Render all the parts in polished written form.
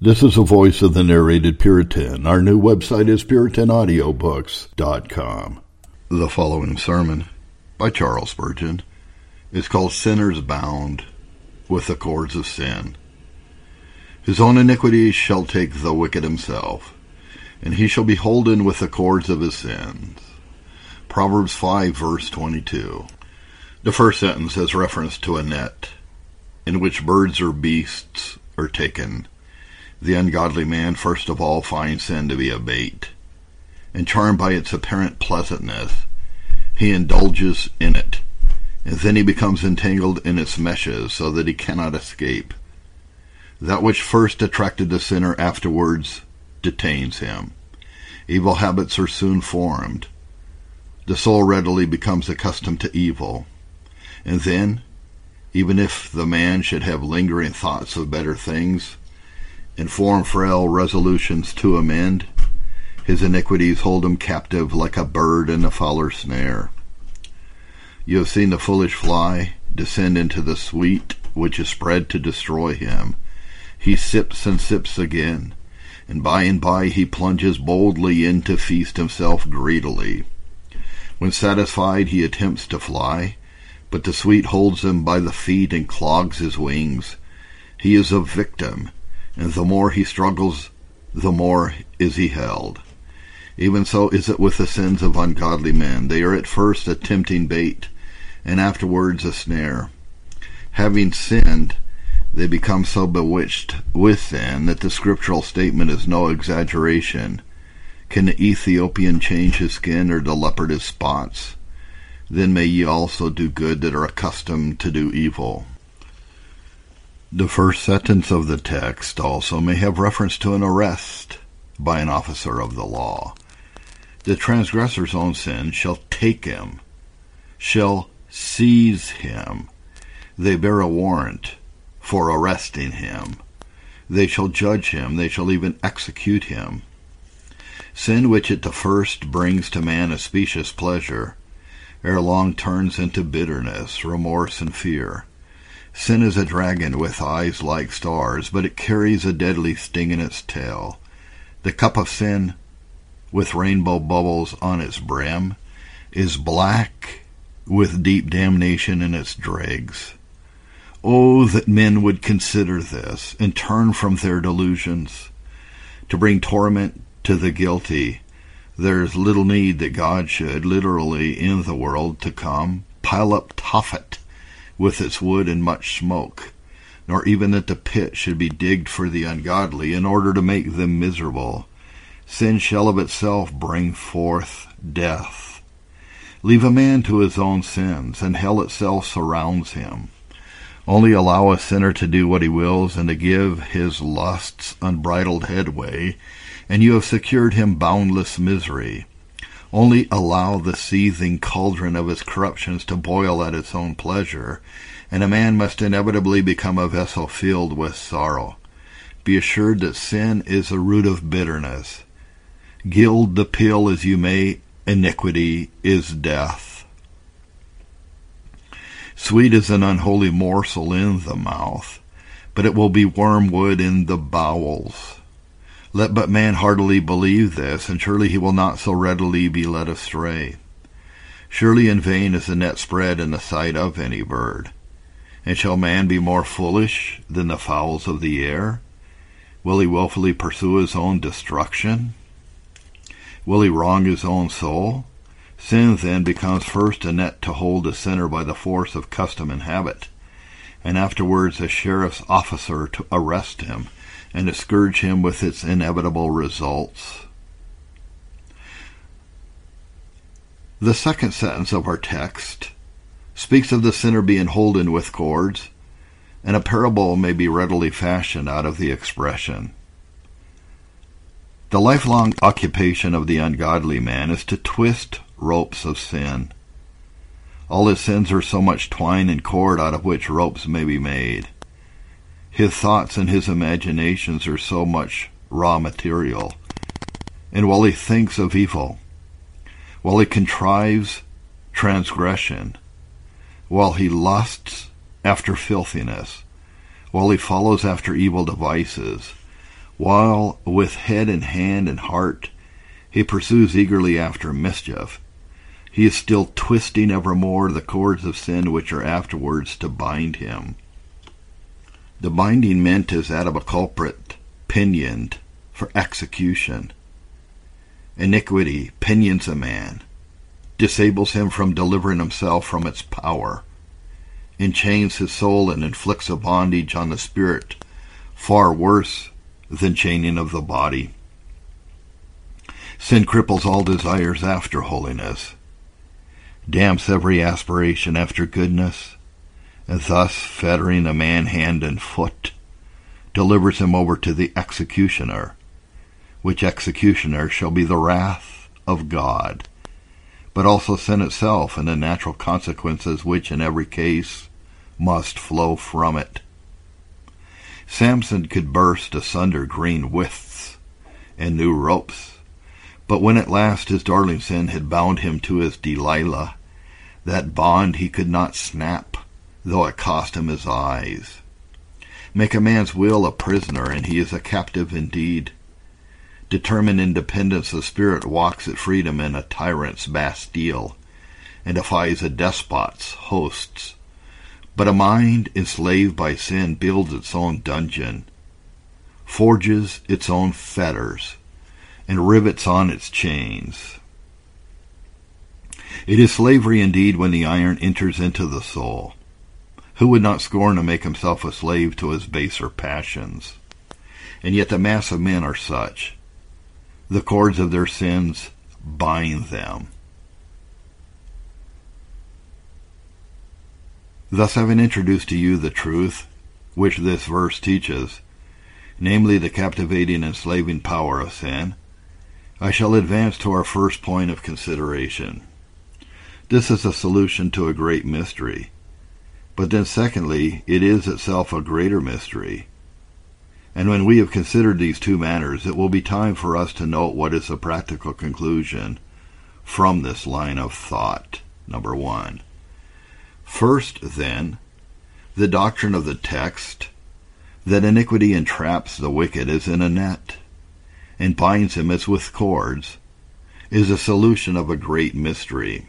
This is the voice of the narrated Puritan. Our new website is PuritanAudiobooks.com. The following sermon, by Charles Spurgeon, is called Sinners Bound with the Cords of Sin. His own iniquities shall take the wicked himself, and he shall be holden with the cords of his sins. Proverbs 5, verse 22. The first sentence has reference to a net, in which birds or beasts are taken. The ungodly man first of all finds sin to be a bait, and charmed by its apparent pleasantness, he indulges in it, and then he becomes entangled in its meshes so that he cannot escape. That which first attracted the sinner afterwards detains him. Evil habits are soon formed. The soul readily becomes accustomed to evil, and then, even if the man should have lingering thoughts of better things, and form frail resolutions to amend, his iniquities hold him captive like a bird in a fowler's snare. You have seen the foolish fly descend into the sweet which is spread to destroy him. He sips and sips again, and by he plunges boldly in to feast himself greedily. When satisfied, he attempts to fly, but the sweet holds him by the feet and clogs his wings. He is a victim, and the more he struggles, the more is he held. Even so is it with the sins of ungodly men. They are at first a tempting bait, and afterwards a snare. Having sinned, they become so bewitched with sin that the scriptural statement is no exaggeration. Can the Ethiopian change his skin, or the leopard his spots? Then may ye also do good that are accustomed to do evil. The first sentence of the text also may have reference to an arrest by an officer of the law. The transgressor's own sin shall take him, shall seize him. They bear a warrant for arresting him. They shall judge him, they shall even execute him. Sin, which at the first brings to man a specious pleasure, ere long turns into bitterness, remorse, and fear. Sin is a dragon with eyes like stars, but it carries a deadly sting in its tail. The cup of sin, with rainbow bubbles on its brim, is black with deep damnation in its dregs. Oh, that men would consider this, and turn from their delusions. To bring torment to the guilty, there is little need that God should, literally in the world to come, pile up Tophet with its wood and much smoke, nor even that the pit should be digged for the ungodly in order to make them miserable. Sin shall of itself bring forth death. Leave a man to his own sins, and hell itself surrounds him. Only allow a sinner to do what he wills and to give his lusts unbridled headway, and you have secured him boundless misery. Only allow the seething cauldron of his corruptions to boil at its own pleasure, and a man must inevitably become a vessel filled with sorrow. Be assured that sin is a root of bitterness. Gild the pill as you may, iniquity is death. Sweet is an unholy morsel in the mouth, but it will be wormwood in the bowels. Let but man heartily believe this, and surely he will not so readily be led astray. Surely in vain is the net spread in the sight of any bird. And shall man be more foolish than the fowls of the air? Will he wilfully pursue his own destruction? Will he wrong his own soul? Sin then becomes first a net to hold a sinner by the force of custom and habit, and afterwards a sheriff's officer to arrest him, and to scourge him with its inevitable results. The second sentence of our text speaks of the sinner being holden with cords, and a parable may be readily fashioned out of the expression. The lifelong occupation of the ungodly man is to twist ropes of sin. All his sins are so much twine and cord out of which ropes may be made. His thoughts and his imaginations are so much raw material. And while he thinks of evil, while he contrives transgression, while he lusts after filthiness, while he follows after evil devices, while with head and hand and heart he pursues eagerly after mischief, he is still twisting evermore the cords of sin which are afterwards to bind him. The binding meant is that of a culprit pinioned for execution. Iniquity pinions a man, disables him from delivering himself from its power, enchains his soul and inflicts a bondage on the spirit far worse than chaining of the body. Sin cripples all desires after holiness, damps every aspiration after goodness, and thus, fettering a man hand and foot, delivers him over to the executioner, which executioner shall be the wrath of God, but also sin itself and the natural consequences which in every case must flow from it. Samson could burst asunder green withes and new ropes, but when at last his darling sin had bound him to his Delilah, that bond he could not snap, though it cost him his eyes. Make a man's will a prisoner, and he is a captive indeed. Determined independence of spirit walks at freedom in a tyrant's bastille, and defies a despot's hosts. But a mind enslaved by sin builds its own dungeon, forges its own fetters, and rivets on its chains. It is slavery indeed when the iron enters into the soul. Who would not scorn to make himself a slave to his baser passions? And yet the mass of men are such. The cords of their sins bind them. Thus, having introduced to you the truth which this verse teaches, namely the captivating and enslaving power of sin, I shall advance to our first point of consideration. This is a solution to a great mystery. But then secondly, it is itself a greater mystery. And when we have considered these two matters, it will be time for us to note what is the practical conclusion from this line of thought. Number 1. First, then, the doctrine of the text that iniquity entraps the wicked as in a net, and binds him as with cords, is a solution of a great mystery.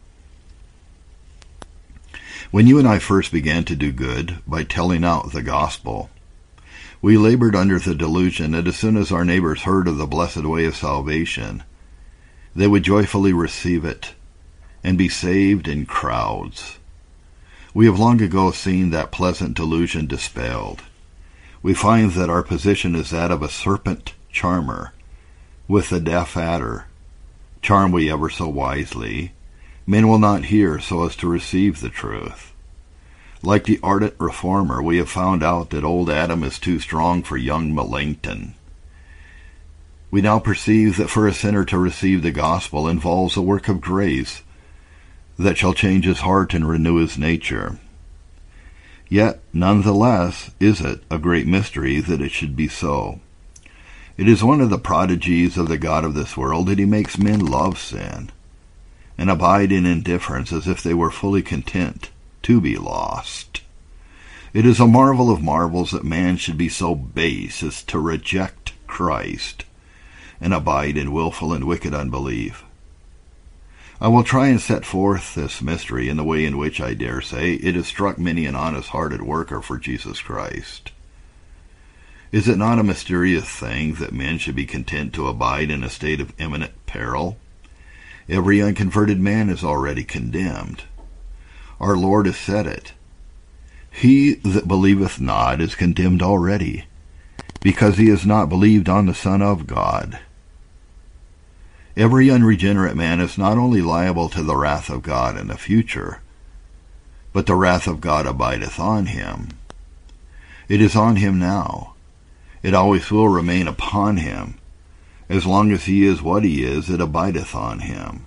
When you and I first began to do good by telling out the gospel, we labored under the delusion that as soon as our neighbors heard of the blessed way of salvation, they would joyfully receive it and be saved in crowds. We have long ago seen that pleasant delusion dispelled. We find that our position is that of a serpent charmer with a deaf adder. Charm we ever so wisely, men will not hear so as to receive the truth. Like the ardent reformer, we have found out that old Adam is too strong for young Melanchthon. We now perceive that for a sinner to receive the gospel involves a work of grace that shall change his heart and renew his nature. Yet, none the less, is it a great mystery that it should be so. It is one of the prodigies of the God of this world that he makes men love sin, and abide in indifference as if they were fully content to be lost. It is a marvel of marvels that man should be so base as to reject Christ and abide in willful and wicked unbelief. I will try and set forth this mystery in the way in which, I dare say, it has struck many an honest-hearted worker for Jesus Christ. Is it not a mysterious thing that men should be content to abide in a state of imminent peril? Every unconverted man is already condemned. Our Lord has said it. He that believeth not is condemned already, because he has not believed on the Son of God. Every unregenerate man is not only liable to the wrath of God in the future, but the wrath of God abideth on him. It is on him now. It always will remain upon him. As long as he is what he is, it abideth on him.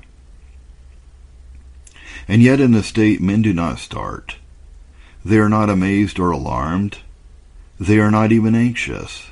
And yet in the state men do not start. They are not amazed or alarmed. They are not even anxious.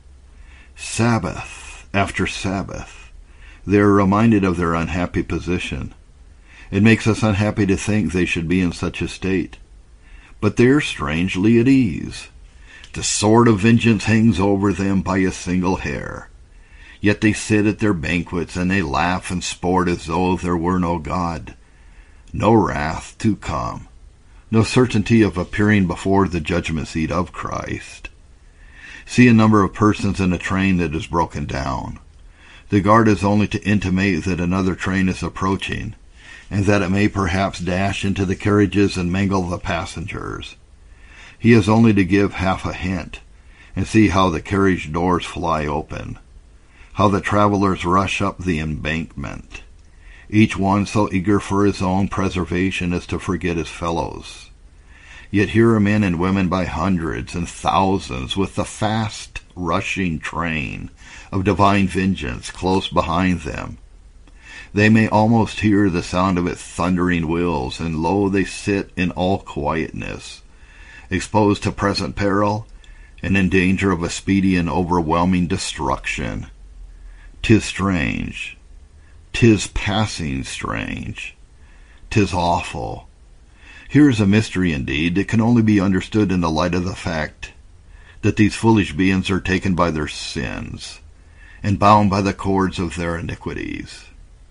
Sabbath after Sabbath, they are reminded of their unhappy position. It makes us unhappy to think they should be in such a state. But they are strangely at ease. The sword of vengeance hangs over them by a single hair. Yet they sit at their banquets, and they laugh and sport as though there were no God, no wrath to come, no certainty of appearing before the judgment seat of Christ. See a number of persons in a train that is broken down. The guard is only to intimate that another train is approaching, and that it may perhaps dash into the carriages and mangle the passengers. He is only to give half a hint, and see how the carriage doors fly open, how the travelers rush up the embankment, each one so eager for his own preservation as to forget his fellows. Yet here are men and women by hundreds and thousands with the fast rushing train of divine vengeance close behind them. They may almost hear the sound of its thundering wheels, and lo, they sit in all quietness, exposed to present peril, and in danger of a speedy and overwhelming destruction. 'Tis strange, 'tis passing strange, 'tis awful. Here is a mystery indeed that can only be understood in the light of the fact that these foolish beings are taken by their sins, and bound by the cords of their iniquities.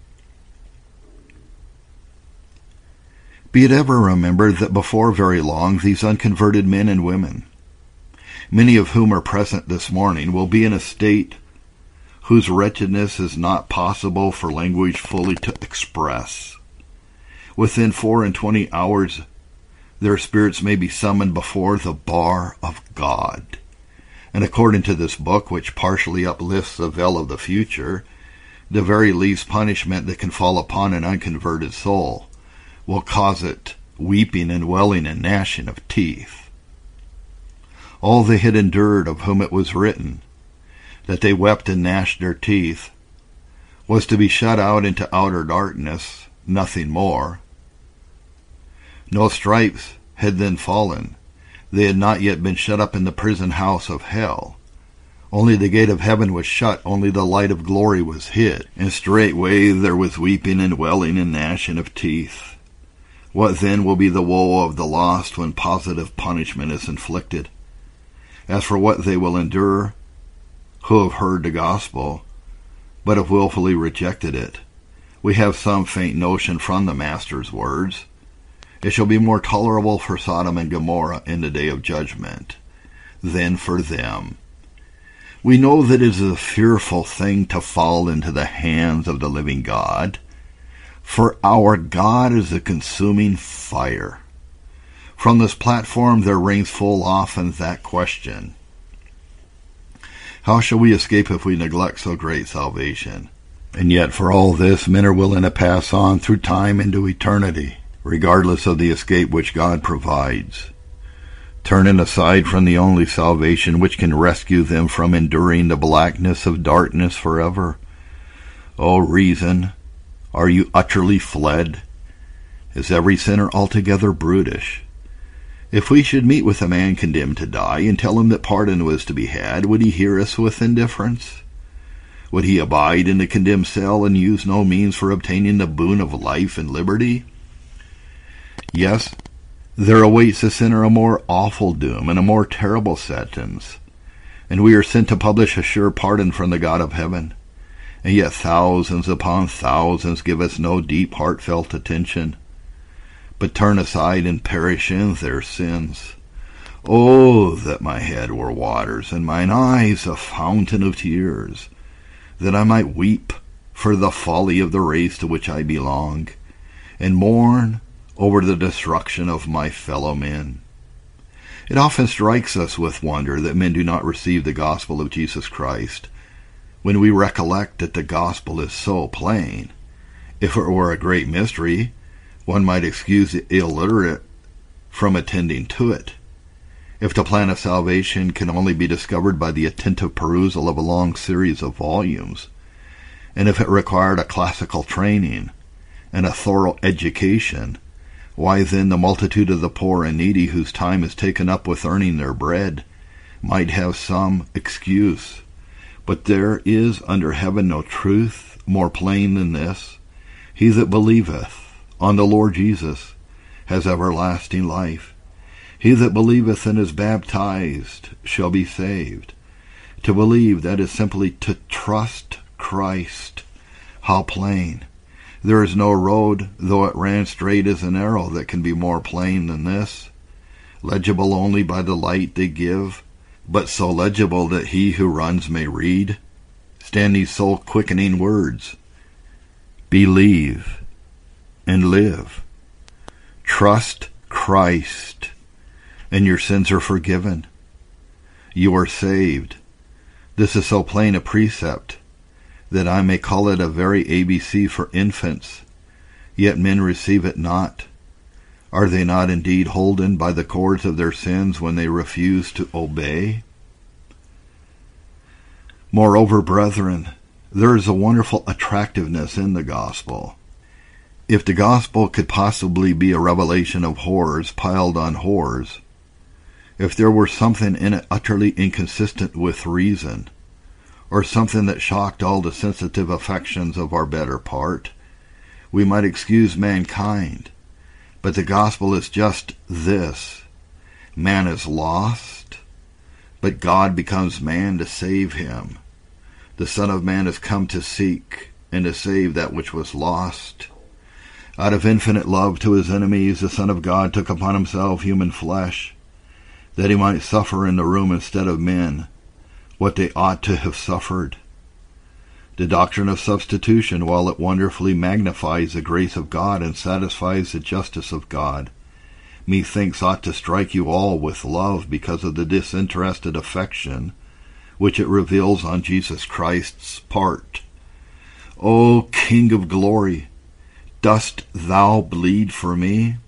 Be it ever remembered that before very long these unconverted men and women, many of whom are present this morning, will be in a state whose wretchedness is not possible for language fully to express. Within 24 hours their spirits may be summoned before the bar of God, and according to this book, which partially uplifts the veil of the future, the very least punishment that can fall upon an unconverted soul will cause it weeping and wailing and gnashing of teeth. All they had endured, of whom it was written that they wept and gnashed their teeth, was to be shut out into outer darkness, nothing more. No stripes had then fallen. They had not yet been shut up in the prison house of hell. Only the gate of heaven was shut, only the light of glory was hid, and straightway there was weeping and wailing and gnashing of teeth. What then will be the woe of the lost when positive punishment is inflicted? As for what they will endure, who have heard the gospel, but have willfully rejected it, we have some faint notion from the Master's words. It shall be more tolerable for Sodom and Gomorrah in the day of judgment than for them. We know that it is a fearful thing to fall into the hands of the living God, for our God is a consuming fire. From this platform there rings full often that question: how shall we escape if we neglect so great salvation? And yet for all this men are willing to pass on through time into eternity, regardless of the escape which God provides, turning aside from the only salvation which can rescue them from enduring the blackness of darkness forever. O reason, are you utterly fled? Is every sinner altogether brutish? If we should meet with a man condemned to die and tell him that pardon was to be had, would he hear us with indifference? Would he abide in the condemned cell and use no means for obtaining the boon of life and liberty? Yes, there awaits the sinner a more awful doom and a more terrible sentence, and we are sent to publish a sure pardon from the God of heaven. And yet thousands upon thousands give us no deep, heartfelt attention, but turn aside and perish in their sins. Oh, that my head were waters, and mine eyes a fountain of tears, that I might weep for the folly of the race to which I belong, and mourn over the destruction of my fellow men. It often strikes us with wonder that men do not receive the gospel of Jesus Christ, when we recollect that the gospel is so plain. If it were a great mystery, one might excuse the illiterate from attending to it. If the plan of salvation can only be discovered by the attentive perusal of a long series of volumes, and if it required a classical training and a thorough education, why then the multitude of the poor and needy whose time is taken up with earning their bread might have some excuse. But there is under heaven no truth more plain than this: he that believeth on the Lord Jesus has everlasting life. He that believeth and is baptized shall be saved. To believe, that is simply to trust Christ. How plain! There is no road, though it ran straight as an arrow, that can be more plain than this. Legible only by the light they give, but so legible that he who runs may read. Stand these soul-quickening words: believe and live. Trust Christ, and your sins are forgiven. You are saved. This is so plain a precept that I may call it a very ABC for infants, yet men receive it not. Are they not indeed holden by the cords of their sins when they refuse to obey? Moreover, brethren, there is a wonderful attractiveness in the gospel. If the gospel could possibly be a revelation of horrors piled on horrors, if there were something in it utterly inconsistent with reason, or something that shocked all the sensitive affections of our better part, we might excuse mankind. But the gospel is just this: man is lost, but God becomes man to save him. The Son of Man has come to seek and to save that which was lost. Out of infinite love to his enemies, the Son of God took upon himself human flesh, that he might suffer in the room instead of men what they ought to have suffered. The doctrine of substitution, while it wonderfully magnifies the grace of God and satisfies the justice of God, methinks ought to strike you all with love because of the disinterested affection which it reveals on Jesus Christ's part. O King of glory, dost thou bleed for me?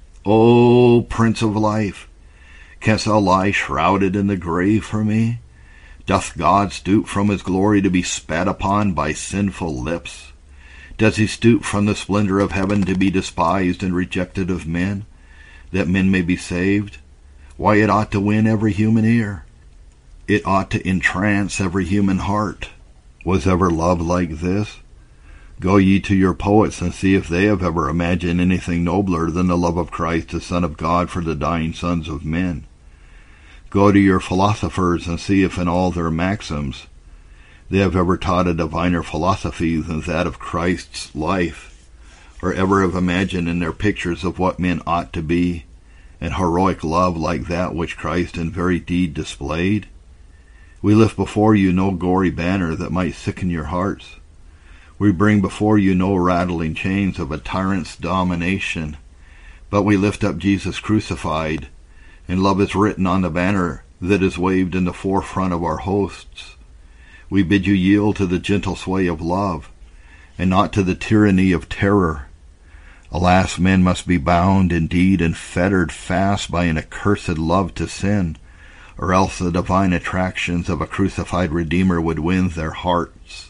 O Prince of life, canst thou lie shrouded in the grave for me? Doth God stoop from his glory to be spat upon by sinful lips? Does he stoop from the splendor of heaven to be despised and rejected of men, that men may be saved? Why, it ought to win every human ear. It ought to entrance every human heart. Was ever love like this? Go ye to your poets and see if they have ever imagined anything nobler than the love of Christ, the Son of God, for the dying sons of men. Go to your philosophers and see if in all their maxims they have ever taught a diviner philosophy than that of Christ's life, or ever have imagined in their pictures of what men ought to be an heroic love like that which Christ in very deed displayed. We lift before you no gory banner that might sicken your hearts. We bring before you no rattling chains of a tyrant's domination, but we lift up Jesus crucified, and love is written on the banner that is waved in the forefront of our hosts. We bid you yield to the gentle sway of love, and not to the tyranny of terror. Alas, men must be bound indeed and fettered fast by an accursed love to sin, or else the divine attractions of a crucified Redeemer would win their hearts.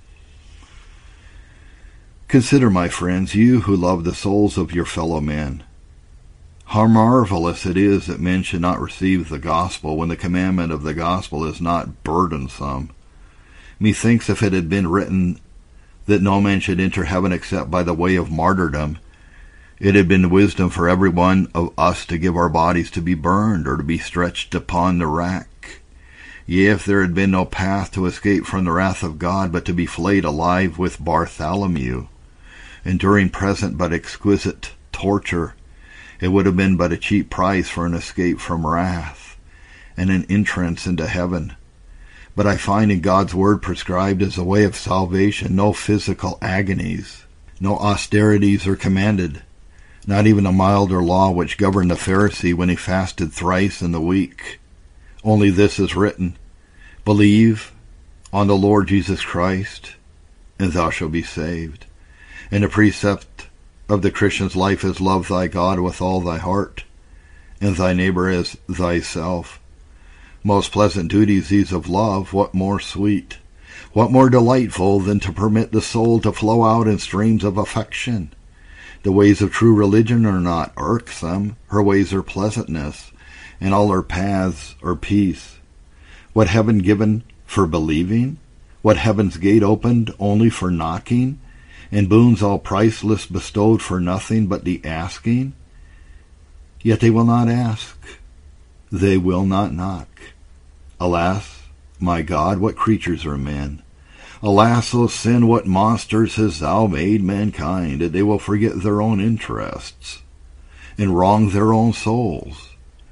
Consider, my friends, you who love the souls of your fellow men, how marvelous it is that men should not receive the gospel when the commandment of the gospel is not burdensome. Methinks if it had been written that no man should enter heaven except by the way of martyrdom, it had been wisdom for every one of us to give our bodies to be burned or to be stretched upon the rack. Yea, if there had been no path to escape from the wrath of God but to be flayed alive with Bartholomew, enduring present but exquisite torture, it would have been but a cheap price for an escape from wrath and an entrance into heaven. But I find in God's word prescribed as a way of salvation no physical agonies, no austerities are commanded, not even a milder law which governed the Pharisee when he fasted thrice in the week. Only this is written: believe on the Lord Jesus Christ, and thou shalt be saved. And the precept of the Christian's life is love thy God with all thy heart, and thy neighbor as thyself. Most pleasant duties these of love, what more sweet, what more delightful than to permit the soul to flow out in streams of affection? The ways of true religion are not irksome, her ways are pleasantness, and all her paths are peace. What heaven given for believing? What heaven's gate opened only for knocking? And boons all priceless bestowed for nothing but the asking? Yet they will not ask, they will not knock. Alas, my God, what creatures are men! Alas, O sin, what monsters hast thou made mankind, that they will forget their own interests and wrong their own souls.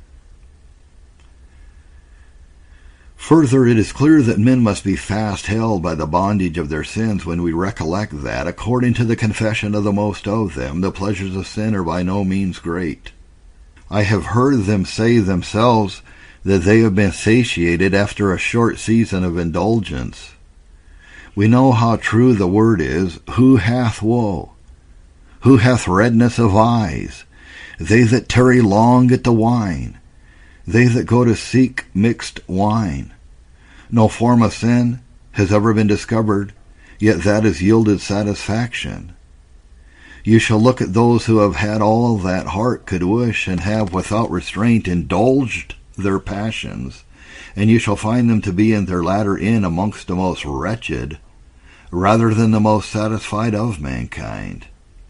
Further, it is clear that men must be fast held by the bondage of their sins when we recollect that, according to the confession of the most of them, the pleasures of sin are by no means great. I have heard them say themselves that they have been satiated after a short season of indulgence. We know how true the word is, who hath woe? Who hath redness of eyes? They that tarry long at the wine, they that go to seek mixed wine. No form of sin has ever been discovered, yet that has yielded satisfaction. You shall look at those who have had all that heart could wish, and have without restraint indulged their passions, and you shall find them to be in their latter end amongst the most wretched, rather than the most satisfied of mankind.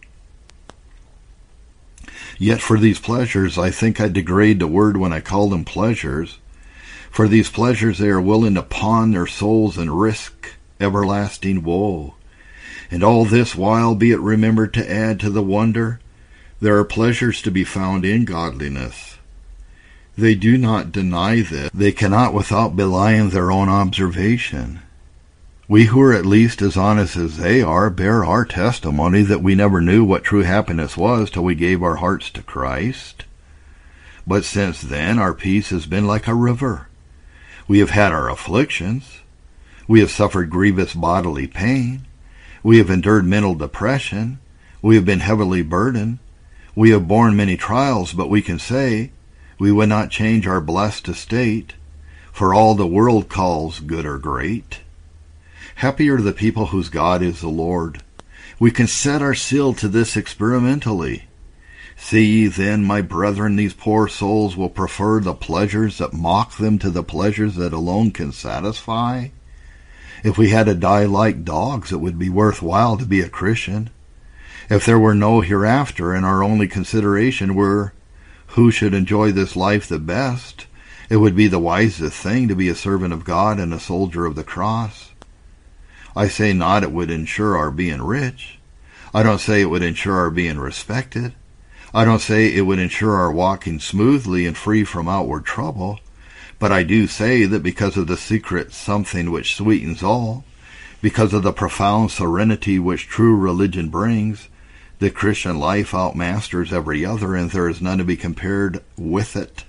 Yet for these pleasures, I think I degrade the word when I call them pleasures. For these pleasures they are willing to pawn their souls and risk everlasting woe. And all this while, be it remembered to add to the wonder, there are pleasures to be found in godliness. They do not deny this. They cannot without belying their own observation. We who are at least as honest as they are bear our testimony that we never knew what true happiness was till we gave our hearts to Christ. But since then our peace has been like a river. We have had our afflictions. We have suffered grievous bodily pain. We have endured mental depression. We have been heavily burdened. We have borne many trials, but we can say we would not change our blessed estate for all the world calls good or great. Happy are the people whose God is the Lord. We can set our seal to this experimentally. See ye then, my brethren, these poor souls will prefer the pleasures that mock them to the pleasures that alone can satisfy? If we had to die like dogs, it would be worthwhile to be a Christian. If there were no hereafter, and our only consideration were who should enjoy this life the best, it would be the wisest thing to be a servant of God and a soldier of the cross. I say not it would ensure our being rich. I don't say it would ensure our being respected. I don't say it would ensure our walking smoothly and free from outward trouble. But I do say that because of the secret something which sweetens all, because of the profound serenity which true religion brings, the Christian life outmasters every other, and there is none to be compared with it.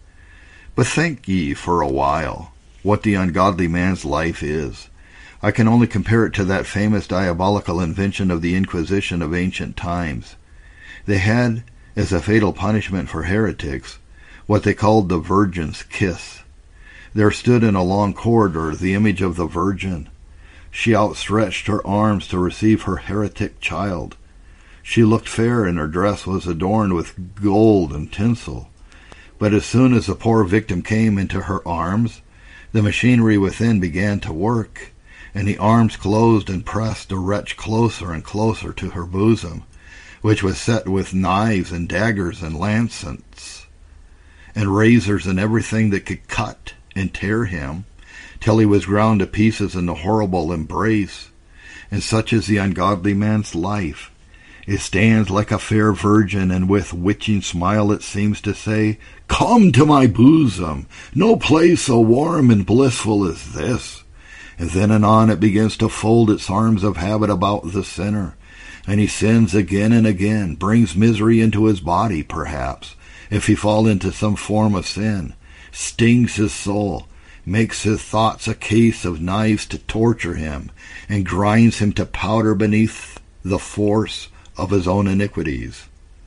But think ye for a while what the ungodly man's life is. I can only compare it to that famous diabolical invention of the Inquisition of ancient times. They had, as a fatal punishment for heretics, what they called the Virgin's Kiss. There stood in a long corridor the image of the Virgin. She outstretched her arms to receive her heretic child. She looked fair, and her dress was adorned with gold and tinsel. But as soon as the poor victim came into her arms, the machinery within began to work, and the arms closed and pressed the wretch closer and closer to her bosom, which was set with knives and daggers and lancets, and razors and everything that could cut and tear him, till he was ground to pieces in the horrible embrace. And such is the ungodly man's life. It stands like a fair virgin, and with witching smile it seems to say, "Come to my bosom, no place so warm and blissful as this." And then anon it begins to fold its arms of habit about the sinner, and he sins again and again, brings misery into his body, perhaps, if he fall into some form of sin, stings his soul, makes his thoughts a case of knives to torture him, and grinds him to powder beneath the force of his own iniquities.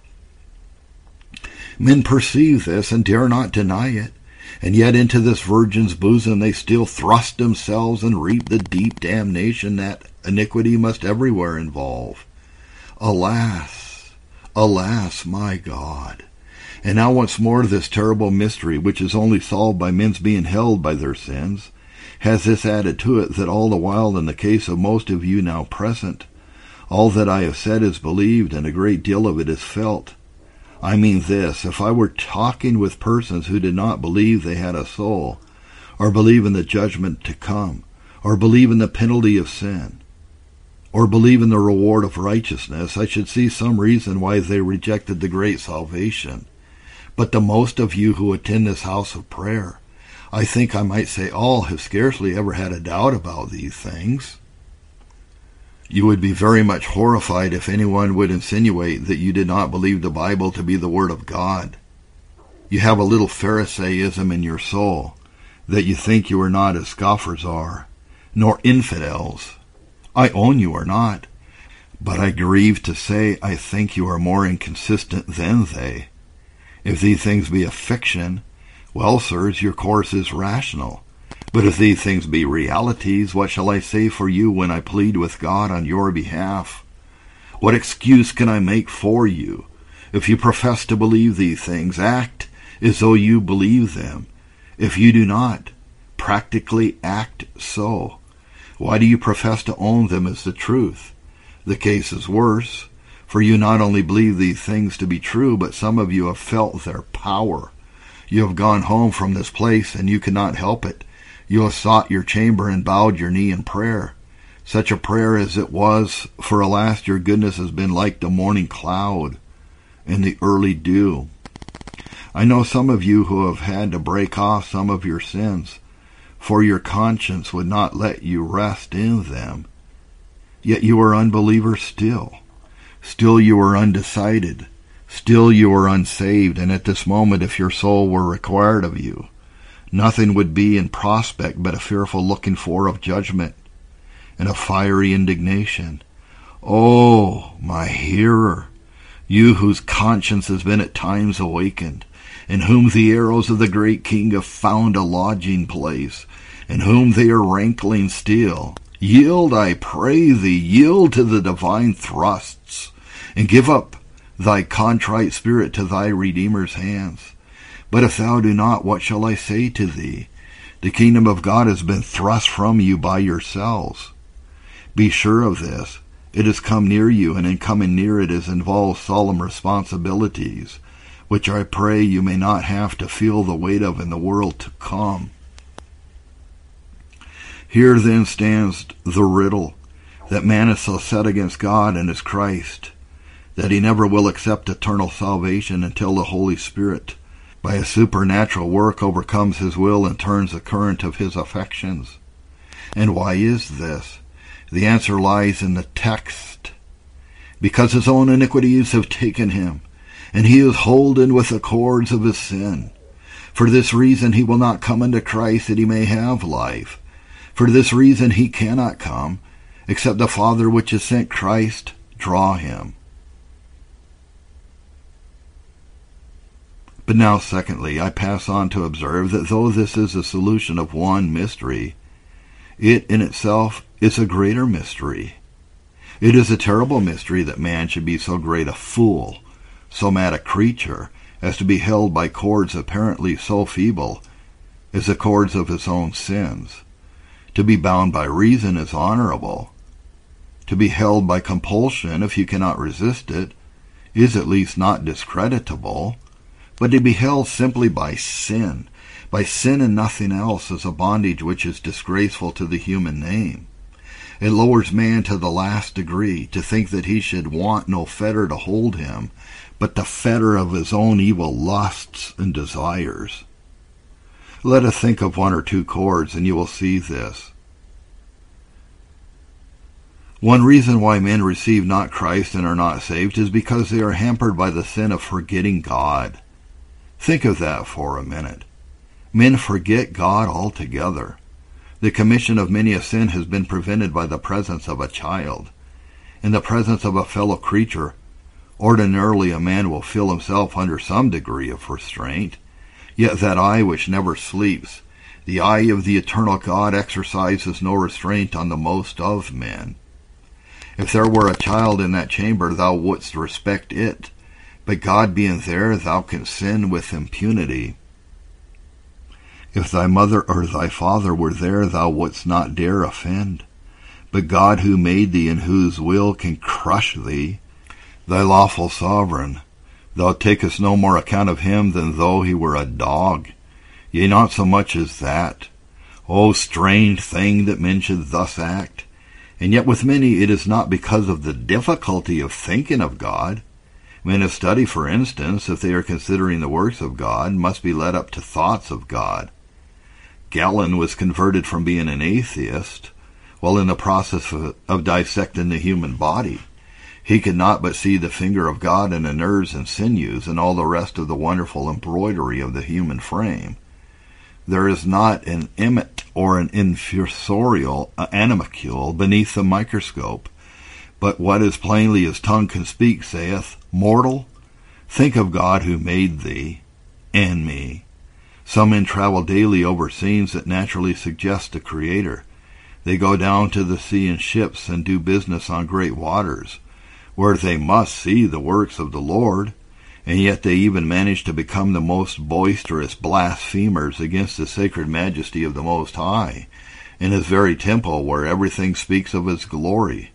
Men perceive this and dare not deny it, and yet into this virgin's bosom they still thrust themselves and reap the deep damnation that iniquity must everywhere involve. Alas, alas, my God! And now once more this terrible mystery, which is only solved by men's being held by their sins, has this added to it, that all the while, in the case of most of you now present, all that I have said is believed, and a great deal of it is felt. I mean this, if I were talking with persons who did not believe they had a soul, or believe in the judgment to come, or believe in the penalty of sin, or believe in the reward of righteousness, I should see some reason why they rejected the great salvation. But the most of you who attend this house of prayer, I think I might say all, have scarcely ever had a doubt about these things. You would be very much horrified if anyone would insinuate that you did not believe the Bible to be the Word of God. You have a little Pharisaism in your soul, that you think you are not as scoffers are, nor infidels. I own you are not, but I grieve to say I think you are more inconsistent than they. If these things be a fiction, well, sirs, your course is rational. But if these things be realities, what shall I say for you when I plead with God on your behalf? What excuse can I make for you? If you profess to believe these things, act as though you believe them. If you do not, practically act so. Why do you profess to own them as the truth? The case is worse, for you not only believe these things to be true, but some of you have felt their power. You have gone home from this place, and you cannot help it. You have sought your chamber and bowed your knee in prayer. Such a prayer as it was, for alas, your goodness has been like the morning cloud and the early dew. I know some of you who have had to break off some of your sins, for your conscience would not let you rest in them. Yet you are unbelievers still. Still you are undecided. Still you are unsaved, and at this moment, if your soul were required of you, nothing would be in prospect but a fearful looking for of judgment and a fiery indignation. Oh, my hearer, you whose conscience has been at times awakened, in whom the arrows of the great King have found a lodging place, in whom they are rankling still, yield, I pray thee, yield to the divine thrusts, and give up thy contrite spirit to thy Redeemer's hands. But if thou do not, what shall I say to thee? The kingdom of God has been thrust from you by yourselves. Be sure of this. It has come near you, and in coming near it has involved solemn responsibilities, which I pray you may not have to feel the weight of in the world to come. Here then stands the riddle, that man is so set against God and his Christ, that he never will accept eternal salvation until the Holy Spirit, by a supernatural work, overcomes his will and turns the current of his affections. And why is this? The answer lies in the text. Because his own iniquities have taken him, and he is holden with the cords of his sin. For this reason he will not come unto Christ, that he may have life. For this reason he cannot come, except the Father which has sent Christ draw him. But now, secondly, I pass on to observe that though this is a solution of one mystery, it in itself is a greater mystery. It is a terrible mystery that man should be so great a fool, so mad a creature, as to be held by cords apparently so feeble as the cords of his own sins. To be bound by reason is honorable. To be held by compulsion, if you cannot resist it, is at least not discreditable. But to be held simply by sin and nothing else, is a bondage which is disgraceful to the human name. It lowers man to the last degree, to think that he should want no fetter to hold him, but the fetter of his own evil lusts and desires. Let us think of one or two cords, and you will see this. One reason why men receive not Christ and are not saved is because they are hampered by the sin of forgetting God. Think of that for a minute. Men forget God altogether. The commission of many a sin has been prevented by the presence of a child. In the presence of a fellow creature, ordinarily a man will feel himself under some degree of restraint. Yet that eye which never sleeps, the eye of the eternal God, exercises no restraint on the most of men. If there were a child in that chamber, thou wouldst respect it. But God being there, thou canst sin with impunity. If thy mother or thy father were there, thou wouldst not dare offend. But God, who made thee and whose will can crush thee, thy lawful sovereign, Thou takest no more account of him than though he were a dog. Yea, not so much as that. O strange thing that men should thus act! And yet with many it is not because of the difficulty of thinking of God. Men of study, for instance, if they are considering the works of God, must be led up to thoughts of God. Galen was converted from being an atheist while in the process of dissecting the human body. He could not but see the finger of God in the nerves and sinews and all the rest of the wonderful embroidery of the human frame. There is not an emmet or an infusorial animalcule beneath the microscope, but what as plainly as tongue can speak saith, Mortal, think of God who made thee and me. Some men travel daily over scenes that naturally suggest a Creator. They go down to the sea in ships and do business on great waters, where they must see the works of the Lord, and yet they even manage to become the most boisterous blasphemers against the sacred majesty of the Most High, in his very temple where everything speaks of his glory.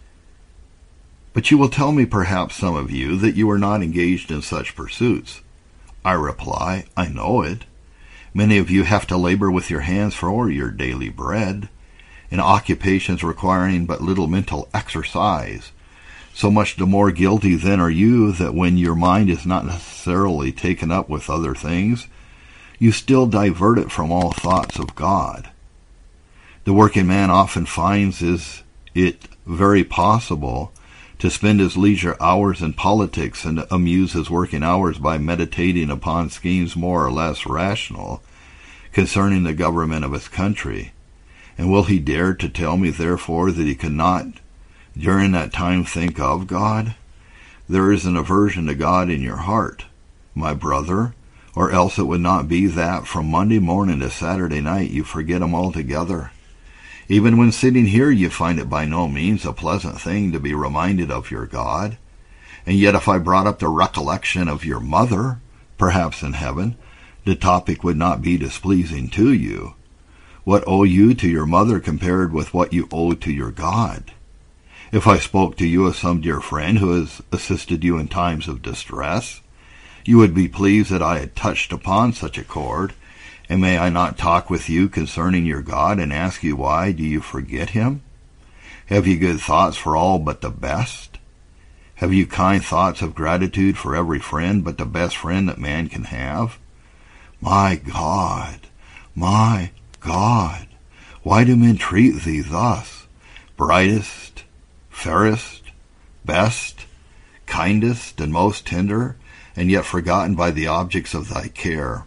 But you will tell me, perhaps some of you, that you are not engaged in such pursuits. I reply, I know it. Many of you have to labor with your hands for your daily bread, in occupations requiring but little mental exercise. So much the more guilty then are you that when your mind is not necessarily taken up with other things, you still divert it from all thoughts of God. The working man often finds it very possible to spend his leisure hours in politics and amuse his working hours by meditating upon schemes more or less rational concerning the government of his country. And will he dare to tell me, therefore, that he could not during that time think of God? There is an aversion to God in your heart, my brother, or else it would not be that from Monday morning to Saturday night you forget him altogether. Even when sitting here you find it by no means a pleasant thing to be reminded of your God. And yet if I brought up the recollection of your mother, perhaps in heaven, the topic would not be displeasing to you. What owe you to your mother compared with what you owe to your God? If I spoke to you of some dear friend who has assisted you in times of distress, you would be pleased that I had touched upon such a chord. And may I not talk with you concerning your God and ask you why do you forget him? Have you good thoughts for all but the best? Have you kind thoughts of gratitude for every friend but the best friend that man can have? My God, my God, why do men treat thee thus? Brightest, fairest, best, kindest, and most tender, and yet forgotten by the objects of thy care.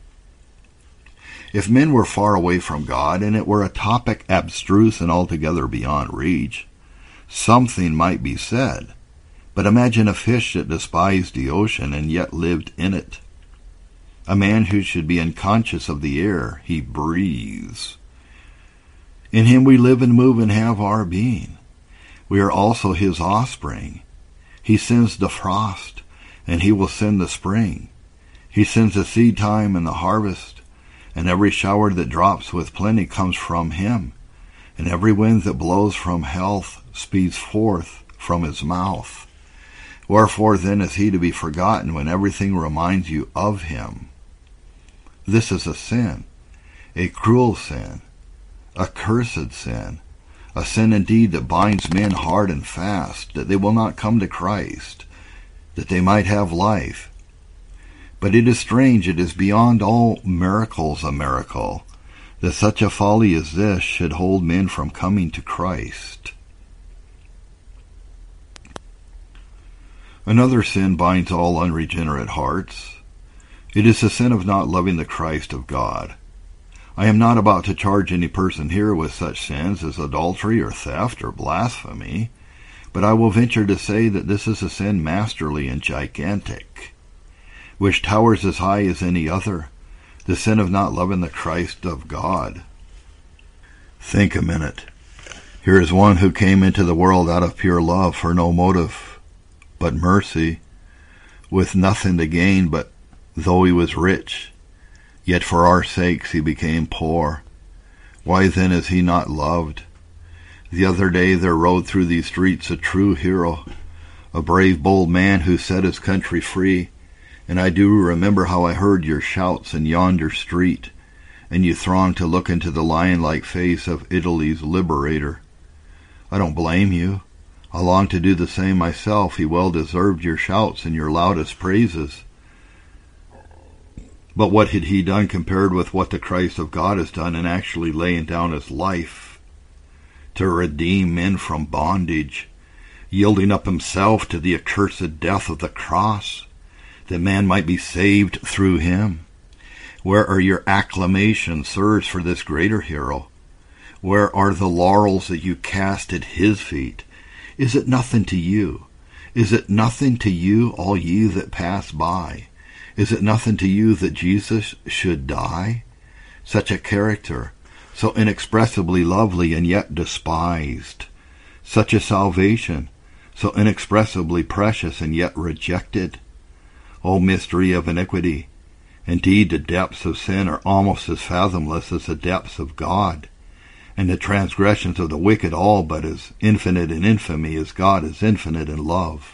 If men were far away from God, and it were a topic abstruse and altogether beyond reach, something might be said. But imagine a fish that despised the ocean and yet lived in it. A man who should be unconscious of the air he breathes. In him we live and move and have our being. We are also his offspring. He sends the frost, and he will send the spring. He sends the seed time and the harvest, and every shower that drops with plenty comes from him, and every wind that blows from health speeds forth from his mouth. Wherefore then is he to be forgotten when everything reminds you of him? This is a sin, a cruel sin, a cursed sin, a sin indeed that binds men hard and fast, that they will not come to Christ, that they might have life. But it is strange, it is beyond all miracles a miracle, that such a folly as this should hold men from coming to Christ. Another sin binds all unregenerate hearts. It is the sin of not loving the Christ of God. I am not about to charge any person here with such sins as adultery or theft or blasphemy, but I will venture to say that this is a sin masterly and gigantic, which towers as high as any other, the sin of not loving the Christ of God. Think a minute. Here is one who came into the world out of pure love for no motive but mercy, with nothing to gain but though he was rich, yet for our sakes he became poor. Why then is he not loved? The other day there rode through these streets a true hero, a brave, bold man who set his country free. And I do remember how I heard your shouts in yonder street, and you thronged to look into the lion-like face of Italy's liberator. I don't blame you. I long to do the same myself. He well deserved your shouts and your loudest praises. But what had he done compared with what the Christ of God has done in actually laying down his life to redeem men from bondage, yielding up himself to the accursed death of the cross, that man might be saved through him? Where are your acclamations, sirs, for this greater hero? Where are the laurels that you cast at his feet? Is it nothing to you? Is it nothing to you, all ye that pass by? Is it nothing to you that Jesus should die? Such a character, so inexpressibly lovely and yet despised. Such a salvation, so inexpressibly precious and yet rejected. O mystery of iniquity! Indeed, the depths of sin are almost as fathomless as the depths of God, and the transgressions of the wicked all but as infinite in infamy as God is infinite in love.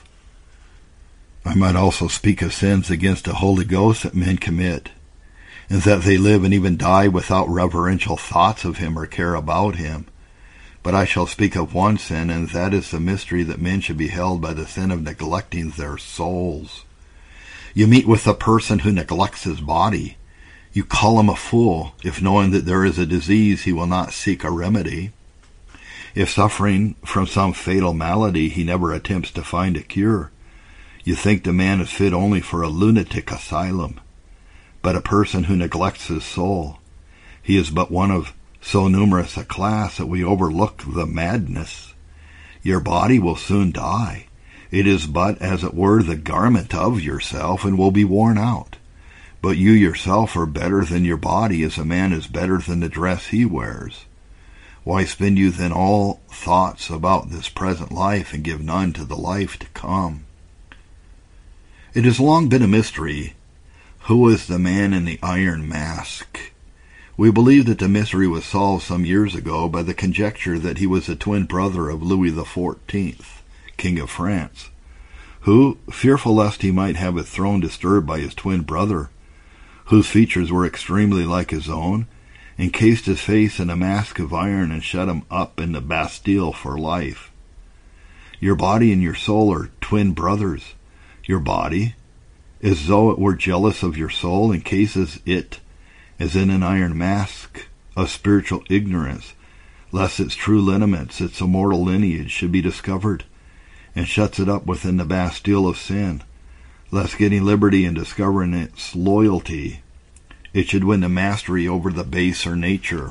I might also speak of sins against the Holy Ghost that men commit, and that they live and even die without reverential thoughts of him or care about him. But I shall speak of one sin, and that is the mystery that men should be held by the sin of neglecting their souls. You meet with a person who neglects his body. You call him a fool, if knowing that there is a disease he will not seek a remedy. If suffering from some fatal malady, he never attempts to find a cure. You think the man is fit only for a lunatic asylum. But a person who neglects his soul, he is but one of so numerous a class that we overlook the madness. Your body will soon die. It is but, as it were, the garment of yourself, and will be worn out. But you yourself are better than your body, as a man is better than the dress he wears. Why spend you then all thoughts about this present life, and give none to the life to come? It has long been a mystery. Who is the man in the iron mask? We believe that the mystery was solved some years ago by the conjecture that he was the twin brother of Louis XIV, King of France, who, fearful lest he might have his throne disturbed by his twin brother, whose features were extremely like his own, encased his face in a mask of iron and shut him up in the Bastille for life. Your body and your soul are twin brothers. Your body, as though it were jealous of your soul, encases it as in an iron mask of spiritual ignorance, lest its true lineaments, its immortal lineage, should be discovered, and shuts it up within the Bastille of sin, lest getting liberty and discovering its loyalty, it should win the mastery over the baser nature.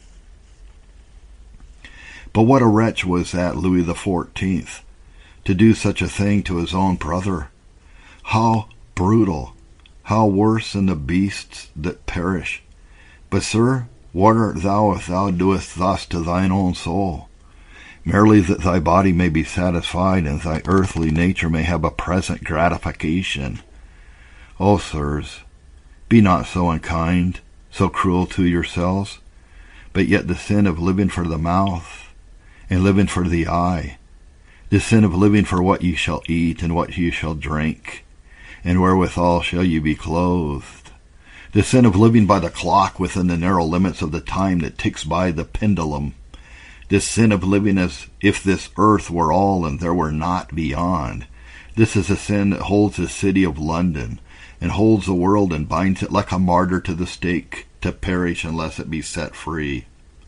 But what a wretch was that Louis XIV, to do such a thing to his own brother! How brutal! How worse than the beasts that perish! But, sir, what art thou if thou doest thus to thine own soul? Merely that thy body may be satisfied, and thy earthly nature may have a present gratification. O sirs, be not so unkind, so cruel to yourselves, but yet the sin of living for the mouth, and living for the eye, the sin of living for what ye shall eat, and what ye shall drink, and wherewithal shall ye be clothed, the sin of living by the clock within the narrow limits of the time that ticks by the pendulum, this sin of living as if this earth were all and there were naught beyond. This is a sin that holds the city of London, and holds the world and binds it like a martyr to the stake, to perish unless it be set free.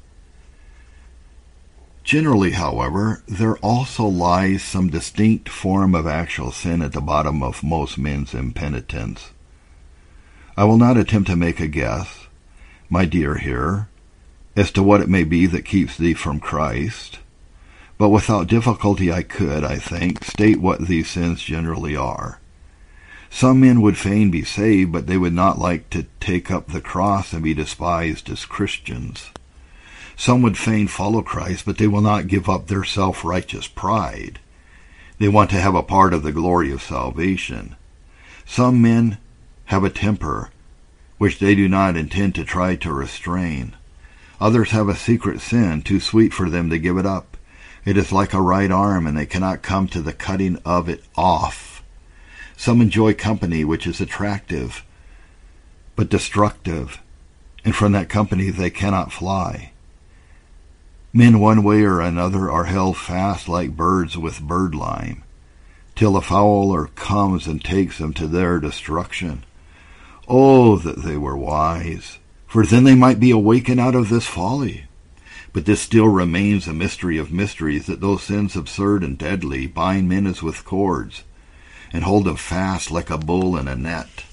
Generally, however, there also lies some distinct form of actual sin at the bottom of most men's impenitence. I will not attempt to make a guess, my dear hearer, as to what it may be that keeps thee from Christ, but without difficulty I could, I think, state what these sins generally are. Some men would fain be saved, but they would not like to take up the cross and be despised as Christians. Some would fain follow Christ, but they will not give up their self-righteous pride. They want to have a part of the glory of salvation. Some men have a temper which they do not intend to try to restrain. Others have a secret sin, too sweet for them to give it up, It is like a right arm, and they cannot come to the cutting of it off. Some enjoy company which is attractive, but destructive, and from that company they cannot fly. Men one way or another are held fast like birds with birdlime, till a fowler comes and takes them to their destruction. Oh, that they were wise, for then they might be awakened out of this folly. But this still remains a mystery of mysteries, that those sins absurd and deadly bind men as with cords, and hold them fast like a bull in a net.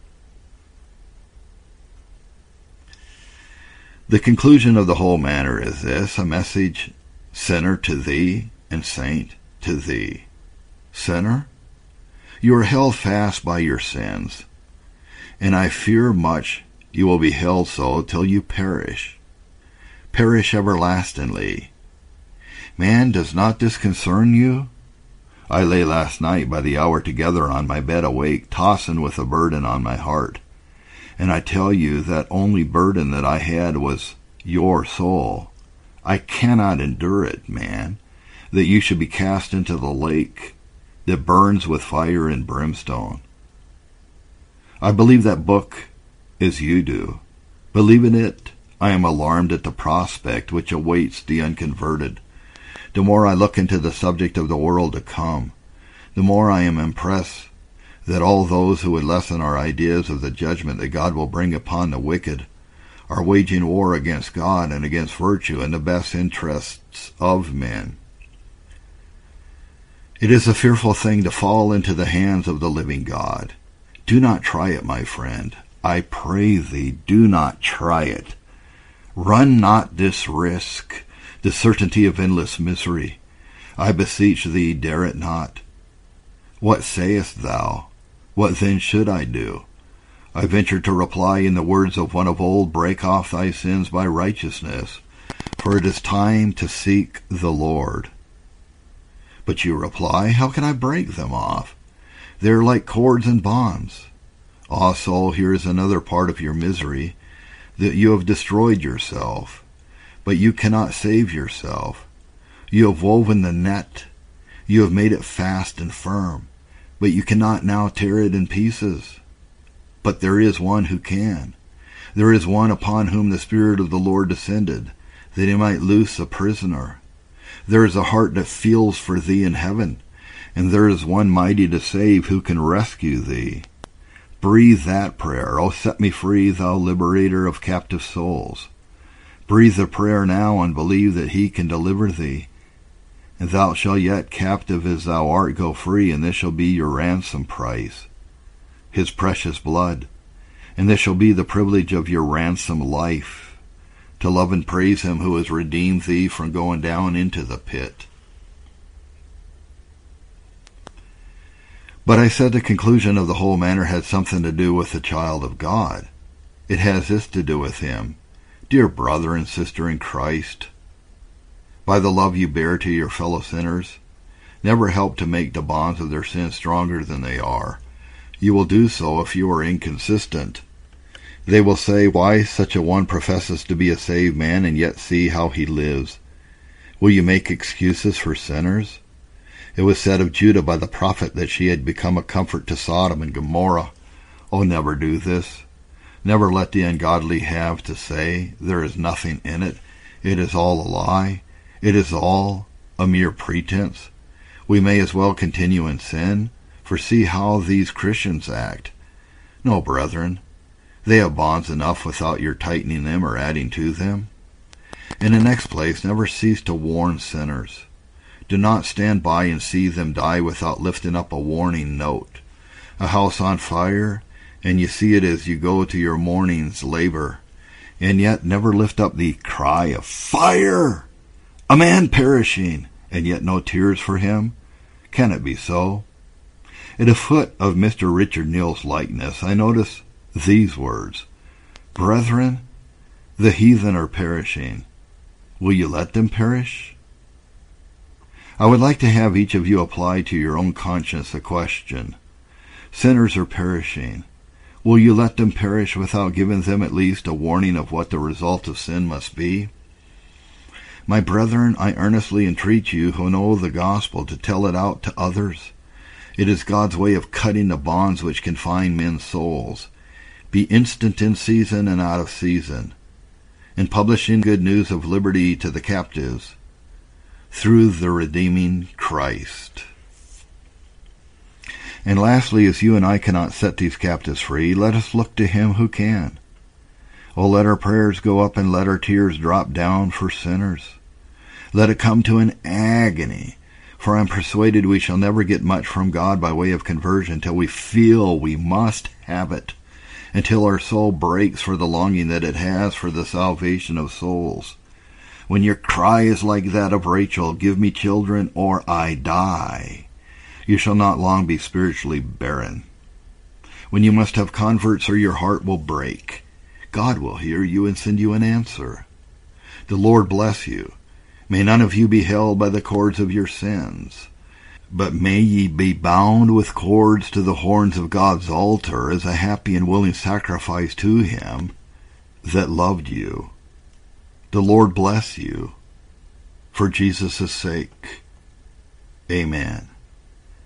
The conclusion of the whole matter is this, a message, sinner to thee, and saint to thee. Sinner, you are held fast by your sins, and I fear much you will be held so till you perish everlastingly. Man, does not this concern you? I lay last night by the hour together on my bed awake, tossing with a burden on my heart. And I tell you that only burden that I had was your soul. I cannot endure it, man, that you should be cast into the lake that burns with fire and brimstone. I believe that book as you do. Believe in it, I am alarmed at the prospect which awaits the unconverted. The more I look into the subject of the world to come, the more I am impressed that all those who would lessen our ideas of the judgment that God will bring upon the wicked are waging war against God and against virtue and the best interests of men. It is a fearful thing to fall into the hands of the living God. Do not try it, my friend. I pray thee, do not try it. Run not this risk, the certainty of endless misery. I beseech thee, dare it not. What sayest thou? What then should I do? I venture to reply in the words of one of old, break off thy sins by righteousness, for it is time to seek the Lord. But you reply, how can I break them off? They are like cords and bonds. Ah, soul, here is another part of your misery, that you have destroyed yourself, but you cannot save yourself. You have woven the net, you have made it fast and firm, but you cannot now tear it in pieces. But there is one who can. There is one upon whom the Spirit of the Lord descended, that he might loose a prisoner. There is a heart that feels for thee in heaven, and there is one mighty to save who can rescue thee. Breathe that prayer, O set me free, thou liberator of captive souls. Breathe the prayer now and believe that he can deliver thee. And thou shalt yet, captive as thou art, go free, and this shall be your ransom price, his precious blood. And this shall be the privilege of your ransom life, to love and praise him who has redeemed thee from going down into the pit. But I said the conclusion of the whole matter had something to do with the child of God. It has this to do with him. Dear brother and sister in Christ, by the love you bear to your fellow sinners, never help to make the bonds of their sin stronger than they are. You will do so if you are inconsistent. They will say, why such a one professes to be a saved man and yet see how he lives? Will you make excuses for sinners? It was said of Judah by the prophet that she had become a comfort to Sodom and Gomorrah. Oh, never do this. Never let the ungodly have to say, there is nothing in it. It is all a lie. It is all a mere pretense. We may as well continue in sin, for see how these Christians act. No, brethren, they have bonds enough without your tightening them or adding to them. In the next place, never cease to warn sinners. Do not stand by and see them die without lifting up a warning note. A house on fire, and you see it as you go to your morning's labor, and yet never lift up the cry of fire! A man perishing, and yet no tears for him? Can it be so? At the foot of Mr. Richard Neal's likeness, I notice these words, Brethren, the heathen are perishing. Will you let them perish? I would like to have each of you apply to your own conscience the question. Sinners are perishing. Will you let them perish without giving them at least a warning of what the result of sin must be? My brethren, I earnestly entreat you who know the gospel to tell it out to others. It is God's way of cutting the bonds which confine men's souls. Be instant in season and out of season, in publishing good news of liberty to the captives, through the redeeming Christ. And lastly, as you and I cannot set these captives free, let us look to him who can. Oh, let our prayers go up and let our tears drop down for sinners. Let it come to an agony, for I am persuaded we shall never get much from God by way of conversion till we feel we must have it, until our soul breaks for the longing that it has for the salvation of souls. When your cry is like that of Rachel, give me children or I die, you shall not long be spiritually barren. When you must have converts or your heart will break, God will hear you and send you an answer. The Lord bless you. May none of you be held by the cords of your sins, but may ye be bound with cords to the horns of God's altar as a happy and willing sacrifice to him that loved you. The Lord bless you, for Jesus' sake. Amen.